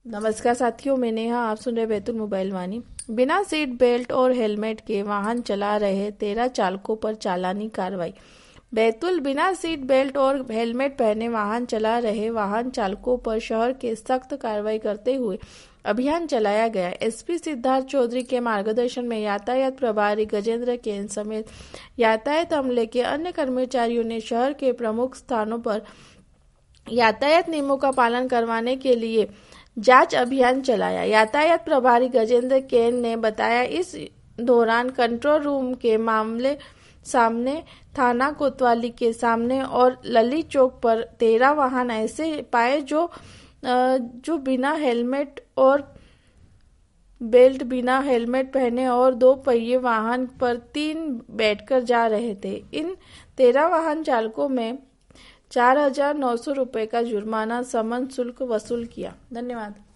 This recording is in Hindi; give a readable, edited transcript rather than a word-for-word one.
नमस्कार साथियों, मैं नेहा। आप सुन रहे बैतुल मोबाइल वाणी। बिना सीट बेल्ट और हेलमेट के वाहन चला रहे 13 चालकों पर चालानी कार्रवाई। बैतुल बिना सीट बेल्ट और हेलमेट पहने वाहन चला रहे वाहन चालकों पर शहर के सख्त कार्रवाई करते हुए अभियान चलाया गया। एसपी सिद्धार्थ चौधरी के मार्गदर्शन में यातायात प्रभारी गजेंद्र केन समेत यातायात अमले के अन्य कर्मचारियों ने शहर के प्रमुख स्थानों पर यातायात नियमों का पालन करवाने के लिए जांच अभियान चलाया। यातायात प्रभारी गजेंद्र केन ने बताया, इस दौरान कंट्रोल रूम के मामले सामने थाना कोतवाली के सामने और ललित चौक पर 13 वाहन ऐसे पाए जो बिना हेलमेट और बेल्ट, बिना हेलमेट पहने और 2 पहिए वाहन पर 3 बैठकर जा रहे थे। इन 13 वाहन चालकों में 4,900 रुपए का जुर्माना समन शुल्क वसूल किया। धन्यवाद।